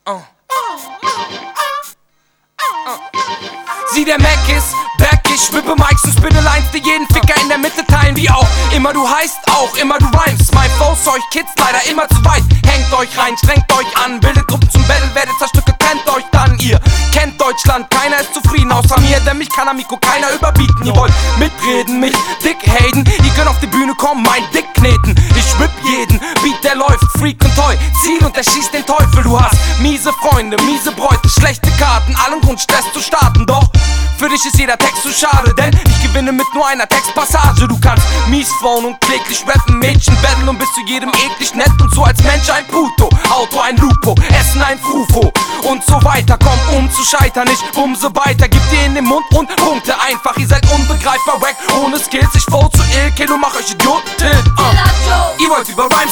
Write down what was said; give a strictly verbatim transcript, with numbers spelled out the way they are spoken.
Oh. Sieh, der Mac ist back, ich schwippe Mikes und spinne Lines, die jeden Ficker in der Mitte teilen. Wie auch immer du heißt, auch immer du rhymst. My Flows euch Kids leider immer zu weit. Hängt euch rein, strengt euch an, bildet Gruppen zum Battle, werdet zerstückelt, trennt euch dann. Ihr kennt Deutschland, keiner ist zufrieden außer mir, denn mich kann Amico keiner überbieten. Ihr wollt mitreden, mich dick haten, ihr könnt auf die Bühne kommen, mein Dick kneten. Ich whip jeden Beat, der läuft, Freak und Toy, Ziel und er schießt den Teufel. Du hast miese Freunde, miese Bräute, schlechte Karten, allen Grund Stress zu starten. Doch für dich ist jeder Text zu schade, denn ich gewinne mit nur einer Textpassage. Du kannst mies flown und kläglich rappen, Mädchen battlen und bist zu jedem eklig nett und so als Mensch ein Puto, Auto ein Lupo, Essen ein Frufo und so weiter. Komm, um zu scheitern, nicht umso weiter. Gib dir in den Mund und Punkte einfach. Ihr seid unbegreifbar, wack, ohne Skills. Ich flow zu ill, Kill und mach euch Idioten. Uh. Ihr wollt über Rhymes